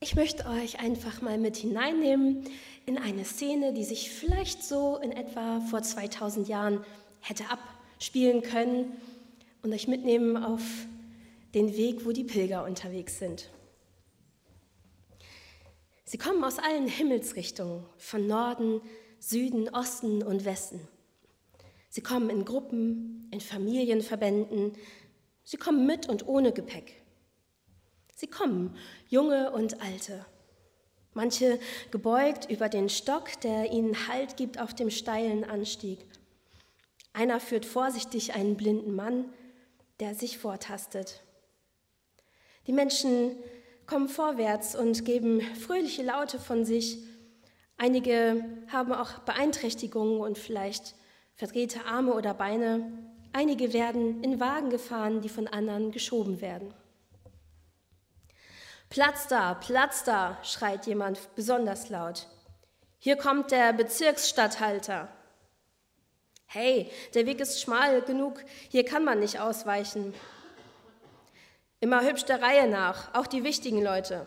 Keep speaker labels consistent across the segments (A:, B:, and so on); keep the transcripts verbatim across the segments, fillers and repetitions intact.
A: Ich möchte euch einfach mal mit hineinnehmen in eine Szene, die sich vielleicht so in etwa vor zweitausend Jahren hätte abspielen können und euch mitnehmen auf den Weg, wo die Pilger unterwegs sind. Sie kommen aus allen Himmelsrichtungen, von Norden, Süden, Osten und Westen. Sie kommen in Gruppen, in Familienverbänden, sie kommen mit und ohne Gepäck. Sie kommen, junge und alte, manche gebeugt über den Stock, der ihnen Halt gibt auf dem steilen Anstieg. Einer führt vorsichtig einen blinden Mann, der sich vortastet. Die Menschen kommen vorwärts und geben fröhliche Laute von sich. Einige haben auch Beeinträchtigungen und vielleicht verdrehte Arme oder Beine. Einige werden in Wagen gefahren, die von anderen geschoben werden. Platz da, Platz da, schreit jemand besonders laut. Hier kommt der Bezirksstatthalter. Hey, der Weg ist schmal genug, hier kann man nicht ausweichen. Immer hübsch der Reihe nach, auch die wichtigen Leute.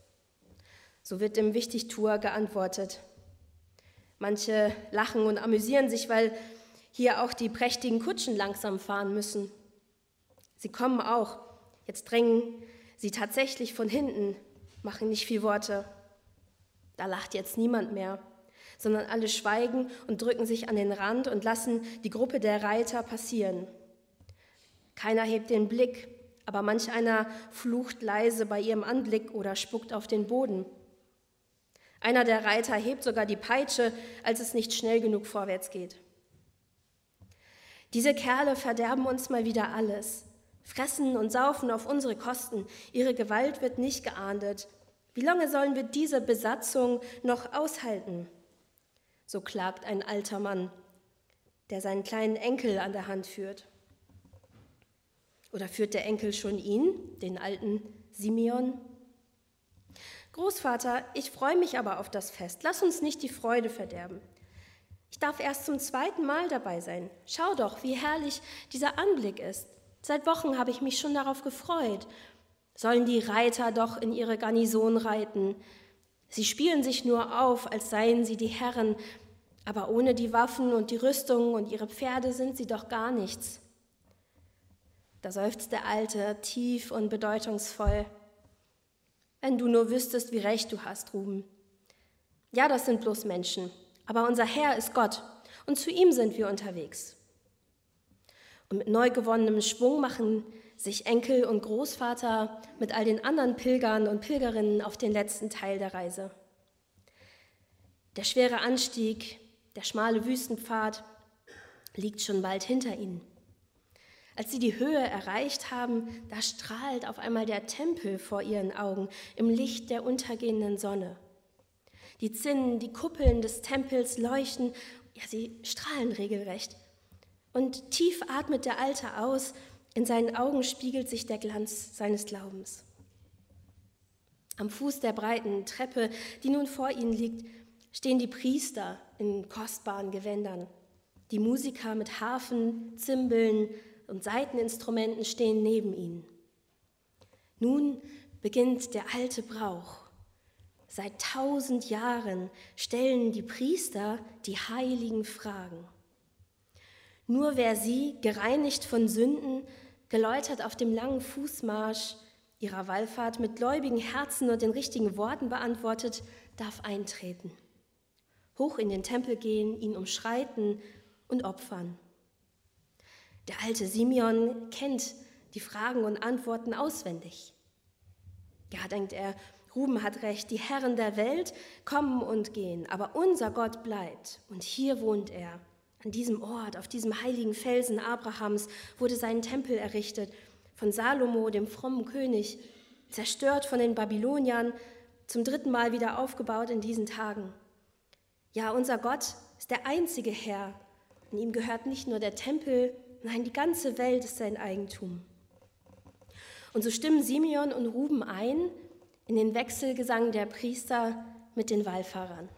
A: So wird dem Wichtigtuer geantwortet. Manche lachen und amüsieren sich, weil hier auch die prächtigen Kutschen langsam fahren müssen. Sie kommen auch, jetzt drängen sie tatsächlich von hinten, machen nicht viel Worte. Da lacht jetzt niemand mehr, sondern alle schweigen und drücken sich an den Rand und lassen die Gruppe der Reiter passieren. Keiner hebt den Blick, aber manch einer flucht leise bei ihrem Anblick oder spuckt auf den Boden. Einer der Reiter hebt sogar die Peitsche, als es nicht schnell genug vorwärts geht. Diese Kerle verderben uns mal wieder alles, fressen und saufen auf unsere Kosten. Ihre Gewalt wird nicht geahndet. Wie lange sollen wir diese Besatzung noch aushalten? So klagt ein alter Mann, der seinen kleinen Enkel an der Hand führt. Oder führt der Enkel schon ihn, den alten Simeon? Großvater, ich freue mich aber auf das Fest. Lass uns nicht die Freude verderben. Ich darf erst zum zweiten Mal dabei sein. Schau doch, wie herrlich dieser Anblick ist. Seit Wochen habe ich mich schon darauf gefreut. Sollen die Reiter doch in ihre Garnison reiten. Sie spielen sich nur auf, als seien sie die Herren, aber ohne die Waffen und die Rüstung und ihre Pferde sind sie doch gar nichts. Da seufzt der Alte tief und bedeutungsvoll. Wenn du nur wüsstest, wie recht du hast, Ruben. Ja, das sind bloß Menschen, aber unser Herr ist Gott und zu ihm sind wir unterwegs. Und mit neu gewonnenem Schwung machen sich Enkel und Großvater mit all den anderen Pilgern und Pilgerinnen auf den letzten Teil der Reise. Der schwere Anstieg, der schmale Wüstenpfad liegt schon bald hinter ihnen. Als sie die Höhe erreicht haben, da strahlt auf einmal der Tempel vor ihren Augen im Licht der untergehenden Sonne. Die Zinnen, die Kuppeln des Tempels leuchten, ja, sie strahlen regelrecht. Und tief atmet der Alte aus, in seinen Augen spiegelt sich der Glanz seines Glaubens. Am Fuß der breiten Treppe, die nun vor ihnen liegt, stehen die Priester in kostbaren Gewändern. Die Musiker mit Harfen, Zimbeln und Saiteninstrumenten stehen neben ihnen. Nun beginnt der alte Brauch. Seit tausend Jahren stellen die Priester die heiligen Fragen. Nur wer sie, gereinigt von Sünden, geläutert auf dem langen Fußmarsch ihrer Wallfahrt mit gläubigen Herzen und den richtigen Worten beantwortet, darf eintreten. Hoch in den Tempel gehen, ihn umschreiten und opfern. Der alte Simeon kennt die Fragen und Antworten auswendig. Ja, denkt er, Ruben hat recht, die Herren der Welt kommen und gehen, aber unser Gott bleibt und hier wohnt er. An diesem Ort, auf diesem heiligen Felsen Abrahams, wurde sein Tempel errichtet, von Salomo, dem frommen König, zerstört von den Babyloniern, zum dritten Mal wieder aufgebaut in diesen Tagen. Ja, unser Gott ist der einzige Herr, und ihm gehört nicht nur der Tempel, nein, die ganze Welt ist sein Eigentum. Und so stimmen Simeon und Ruben ein in den Wechselgesang der Priester mit den Wallfahrern.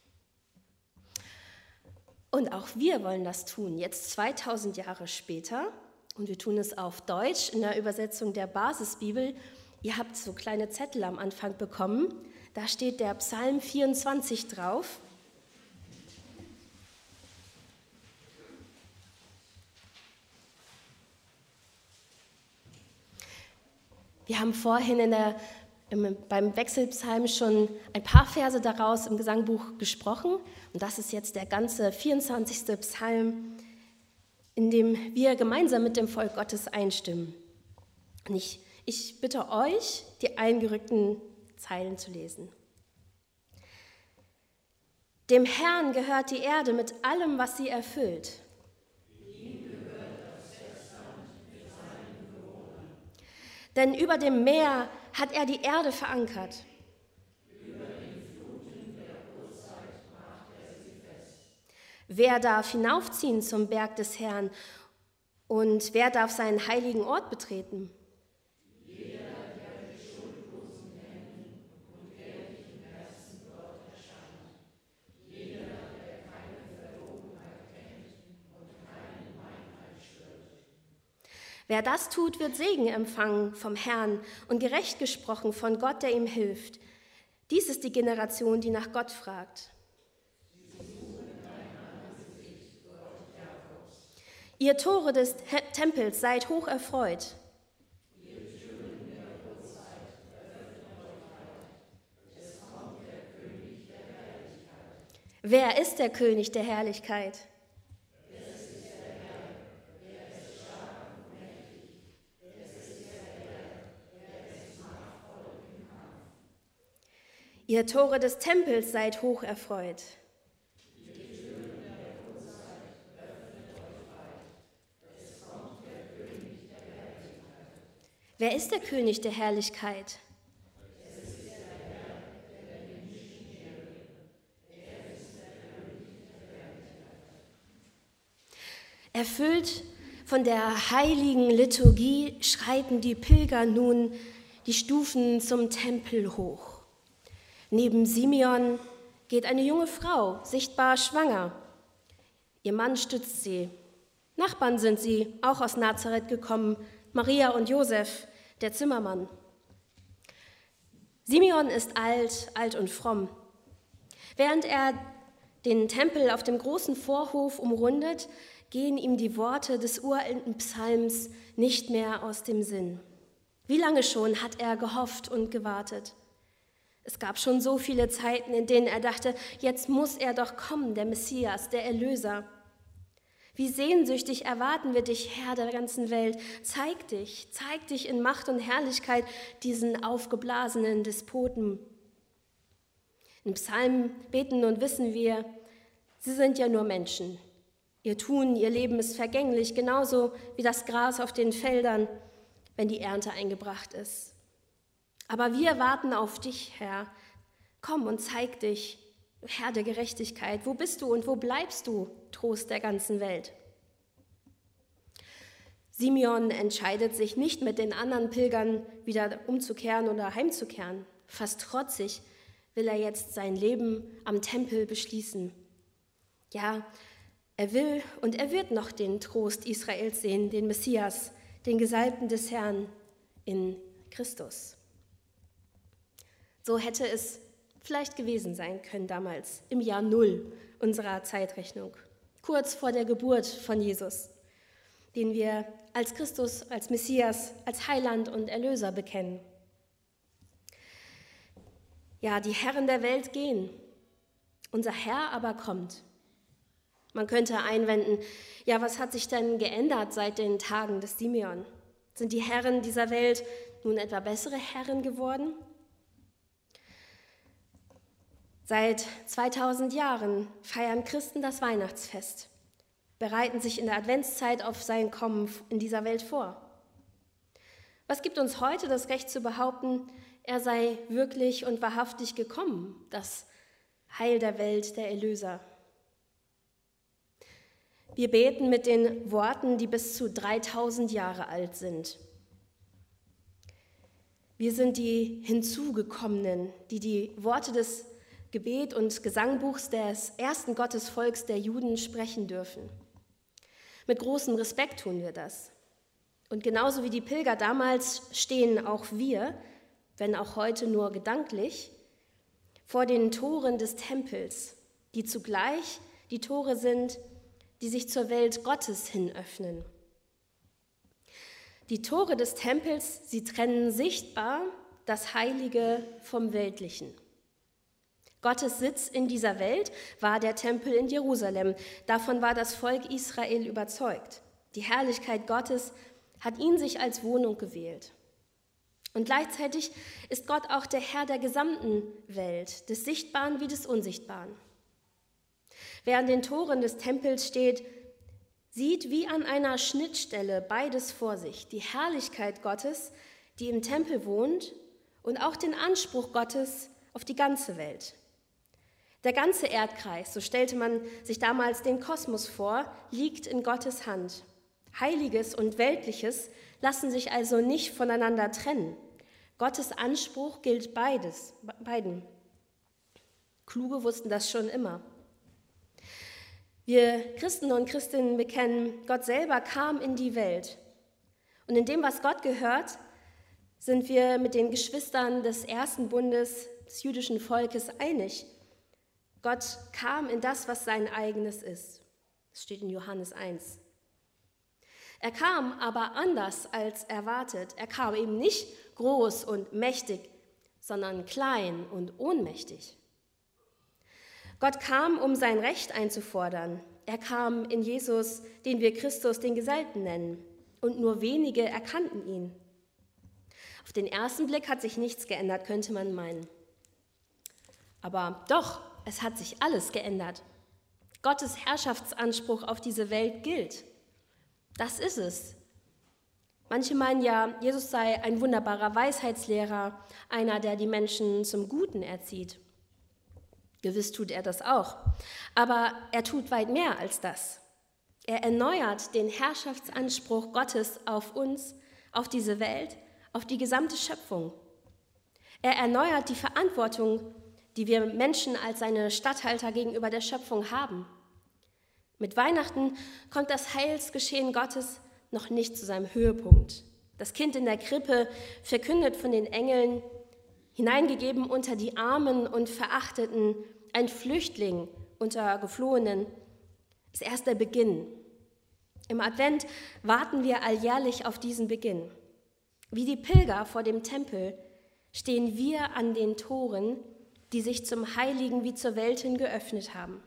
A: Und auch wir wollen das tun, jetzt zweitausend Jahre später. Und wir tun es auf Deutsch in der Übersetzung der Basisbibel. Ihr habt so kleine Zettel am Anfang bekommen. Da steht der Psalm vierundzwanzig drauf. Wir haben vorhin in der, im, beim Wechselpsalm schon ein paar Verse daraus im Gesangbuch gesprochen. Und das ist jetzt der ganze vierundzwanzigste Psalm, in dem wir gemeinsam mit dem Volk Gottes einstimmen. Und ich, ich bitte euch, die eingerückten Zeilen zu lesen. Dem Herrn gehört die Erde mit allem, was sie erfüllt. Denn über dem Meer hat er die Erde verankert. Über den Fluten der Urzeit macht er sie fest. Wer darf hinaufziehen zum Berg des Herrn und wer darf seinen heiligen Ort betreten? Jeder, der mit schuldlosen Händen und ehrlichem Herzen dort erscheint. Jeder, der keine Verlogenheit kennt und keine Meinheit schwört. Wer das tut, wird Segen empfangen vom Herrn und gerecht gesprochen von Gott, der ihm hilft. Dies ist die Generation, die nach Gott fragt. Ihr Tore des Tempels, seid hoch erfreut. Wer ist der König der Herrlichkeit? Ihr Tore des Tempels, seid hoch erfreut. Wer ist der König der Herrlichkeit? Erfüllt von der heiligen Liturgie schreiten die Pilger nun die Stufen zum Tempel hoch. Neben Simeon geht eine junge Frau, sichtbar schwanger. Ihr Mann stützt sie. Nachbarn sind sie, auch aus Nazareth gekommen, Maria und Josef, der Zimmermann. Simeon ist alt, alt und fromm. Während er den Tempel auf dem großen Vorhof umrundet, gehen ihm die Worte des uralten Psalms nicht mehr aus dem Sinn. Wie lange schon hat er gehofft und gewartet? Es gab schon so viele Zeiten, in denen er dachte, jetzt muss er doch kommen, der Messias, der Erlöser. Wie sehnsüchtig erwarten wir dich, Herr der ganzen Welt. Zeig dich, zeig dich in Macht und Herrlichkeit diesen aufgeblasenen Despoten. Im Psalm beten und wissen wir, sie sind ja nur Menschen. Ihr Tun, ihr Leben ist vergänglich, genauso wie das Gras auf den Feldern, wenn die Ernte eingebracht ist. Aber wir warten auf dich, Herr. Komm und zeig dich, Herr der Gerechtigkeit. Wo bist du und wo bleibst du, Trost der ganzen Welt? Simeon entscheidet sich nicht, mit den anderen Pilgern wieder umzukehren oder heimzukehren. Fast trotzig will er jetzt sein Leben am Tempel beschließen. Ja, er will und er wird noch den Trost Israels sehen, den Messias, den Gesalbten des Herrn in Christus. So hätte es vielleicht gewesen sein können damals, im Jahr Null unserer Zeitrechnung, kurz vor der Geburt von Jesus, den wir als Christus, als Messias, als Heiland und Erlöser bekennen. Ja, die Herren der Welt gehen, unser Herr aber kommt. Man könnte einwenden, ja, was hat sich denn geändert seit den Tagen des Simeon? Sind die Herren dieser Welt nun etwa bessere Herren geworden? Seit zweitausend Jahren feiern Christen das Weihnachtsfest, bereiten sich in der Adventszeit auf sein Kommen in dieser Welt vor. Was gibt uns heute das Recht zu behaupten, er sei wirklich und wahrhaftig gekommen, das Heil der Welt, der Erlöser? Wir beten mit den Worten, die bis zu dreitausend Jahre alt sind. Wir sind die Hinzugekommenen, die die Worte des Gebet und Gesangbuchs des ersten Gottesvolks der Juden sprechen dürfen. Mit großem Respekt tun wir das. Und genauso wie die Pilger damals stehen auch wir, wenn auch heute nur gedanklich, vor den Toren des Tempels, die zugleich die Tore sind, die sich zur Welt Gottes hin öffnen. Die Tore des Tempels, sie trennen sichtbar das Heilige vom Weltlichen. Gottes Sitz in dieser Welt war der Tempel in Jerusalem. Davon war das Volk Israel überzeugt. Die Herrlichkeit Gottes hat ihn sich als Wohnung gewählt. Und gleichzeitig ist Gott auch der Herr der gesamten Welt, des Sichtbaren wie des Unsichtbaren. Wer an den Toren des Tempels steht, sieht wie an einer Schnittstelle beides vor sich, die Herrlichkeit Gottes, die im Tempel wohnt, und auch den Anspruch Gottes auf die ganze Welt. Der ganze Erdkreis, so stellte man sich damals den Kosmos vor, liegt in Gottes Hand. Heiliges und Weltliches lassen sich also nicht voneinander trennen. Gottes Anspruch gilt beides, beiden. Kluge wussten das schon immer. Wir Christen und Christinnen bekennen, Gott selber kam in die Welt. Und in dem, was Gott gehört, sind wir mit den Geschwistern des ersten Bundes des jüdischen Volkes einig. Gott kam in das, was sein eigenes ist. Das steht in Johannes eins. Er kam aber anders als erwartet. Er kam eben nicht groß und mächtig, sondern klein und ohnmächtig. Gott kam, um sein Recht einzufordern. Er kam in Jesus, den wir Christus, den Gesalbten nennen. Und nur wenige erkannten ihn. Auf den ersten Blick hat sich nichts geändert, könnte man meinen. Aber doch, es hat sich alles geändert. Gottes Herrschaftsanspruch auf diese Welt gilt. Das ist es. Manche meinen ja, Jesus sei ein wunderbarer Weisheitslehrer, einer, der die Menschen zum Guten erzieht. Gewiss tut er das auch, aber er tut weit mehr als das. Er erneuert den Herrschaftsanspruch Gottes auf uns, auf diese Welt, auf die gesamte Schöpfung. Er erneuert die Verantwortung, die wir Menschen als seine Statthalter gegenüber der Schöpfung haben. Mit Weihnachten kommt das Heilsgeschehen Gottes noch nicht zu seinem Höhepunkt. Das Kind in der Krippe, verkündet von den Engeln, hineingegeben unter die Armen und Verachteten, ein Flüchtling unter Geflohenen, ist erst der Beginn. Im Advent warten wir alljährlich auf diesen Beginn. Wie die Pilger vor dem Tempel stehen wir an den Toren, die sich zum Heiligen wie zur Welt hin geöffnet haben.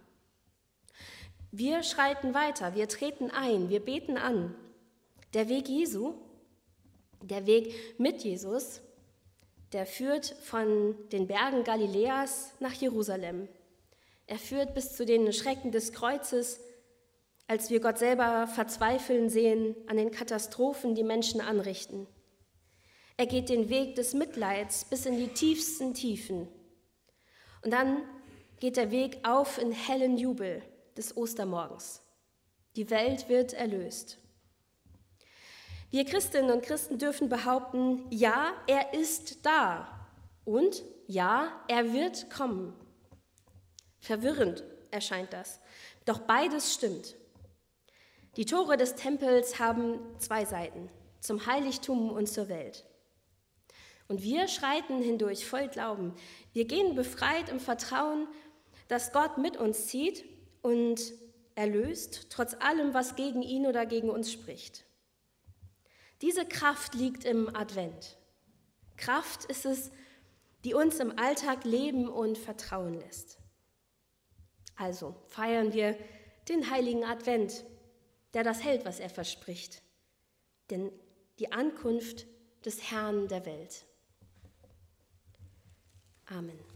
A: Wir schreiten weiter, wir treten ein, wir beten an. Der Weg Jesu, der Weg mit Jesus, der führt von den Bergen Galiläas nach Jerusalem. Er führt bis zu den Schrecken des Kreuzes, als wir Gott selber verzweifeln sehen an den Katastrophen, die Menschen anrichten. Er geht den Weg des Mitleids bis in die tiefsten Tiefen. Und dann geht der Weg auf in hellen Jubel des Ostermorgens. Die Welt wird erlöst. Wir Christinnen und Christen dürfen behaupten, ja, er ist da und ja, er wird kommen. Verwirrend erscheint das, doch beides stimmt. Die Tore des Tempels haben zwei Seiten, zum Heiligtum und zur Welt. Und wir schreiten hindurch voll Glauben. Wir gehen befreit im Vertrauen, dass Gott mit uns zieht und erlöst, trotz allem, was gegen ihn oder gegen uns spricht. Diese Kraft liegt im Advent. Kraft ist es, die uns im Alltag leben und vertrauen lässt. Also feiern wir den heiligen Advent, der das hält, was er verspricht. Denn die Ankunft des Herrn der Welt. Amen.